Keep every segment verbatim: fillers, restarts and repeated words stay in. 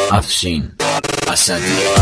افشین اسدی.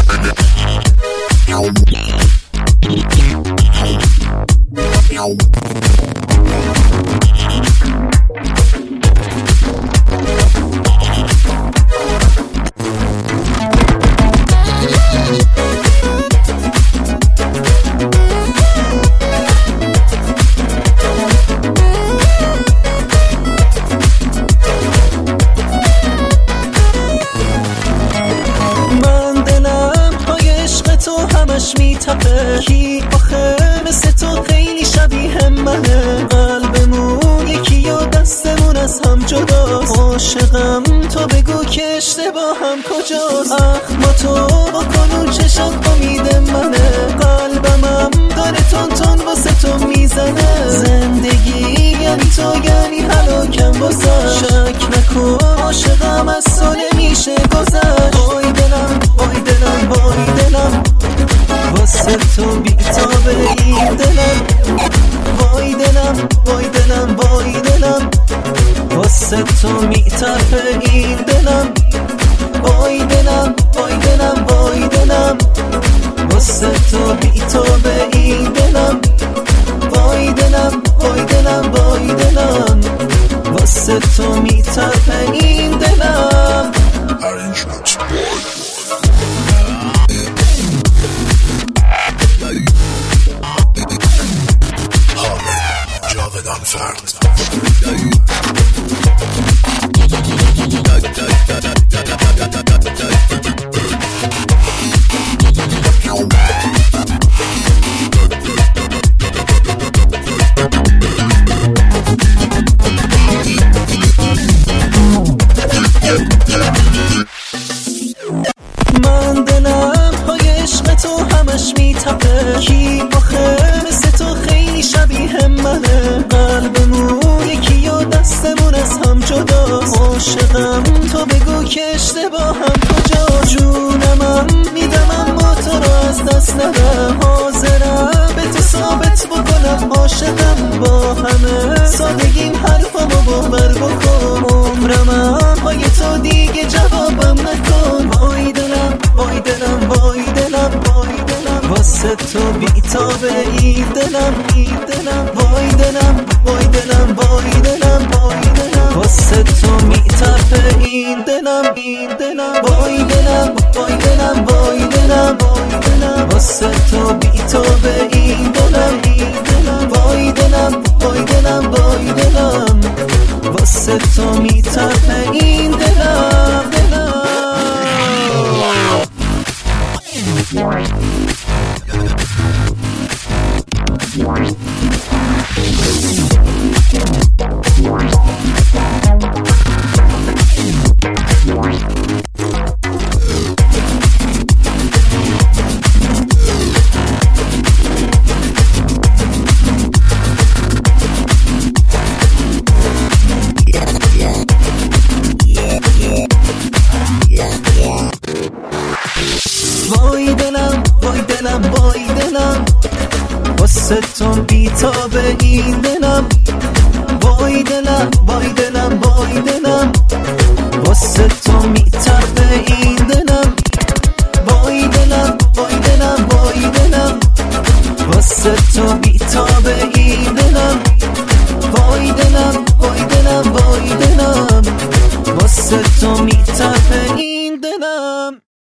همش میتپه کی آخه مثل تو خیلی شبیه منه، قلبمون یکی و دستمون از هم جداست، عاشقم تو بگو که اشتباهم کجاست، اخ ما تو بکن اون چشات امید منه، قلبمم داره تون تون واسه تو میزنه، زندگی یعنی تو یعنی هلاکم واسه، شک نکن عاشقم از تو نمیشه گذشت، وای دلم وای دلم وای دلم واسه تو بیتابه این دلم، وای دلم وای دلم وای دلم واسه تو میتپه این دلم، وای دلم وای دلم وای دلم واسه تو بیتابه این دلم، وای دلم وای دلم وای دلم واسه تو میتپه این دلم. Arrangement جاودان فرد. من دلم پای عشق تو همش میتپه کی آخه مثل تو خیلی شبیه منه، قلبمون یکی و دستمون از هم جداست، عاشقم تو بگو که اشتباهم کجا، جونمم میدم اما تو رو از دست ندم، حاضرم به تو ثابت بکنم عاشقم، با همه سادگیم حرفمو باور بکن، عمرمم پای تو دیگه جوابم نکن، وای دلم وای دلم وای دلم وای دلم واسه تو بیتابه این دلم این دلم، وای دلم وای دلم وای دلم وای دلم واسه تو میتپه این دلم این دلم، وای دلم وای دلم وای دلم وای دلم واسه تو بیتابه این دلم این دلم، وای دلم وای دلم وای دلم واسه تو میتپه این دلم دلم. وای دلم وای دلم وای دلم واسه تو بیتابه این دلم، وای دلم وای دلم وای دلم واسه تو میتپه این دلم، وای دلم وای دلم وای دلم واسه تو بیتابه این دلم، وای دلم وای دلم وای دلم واسه تو میتپه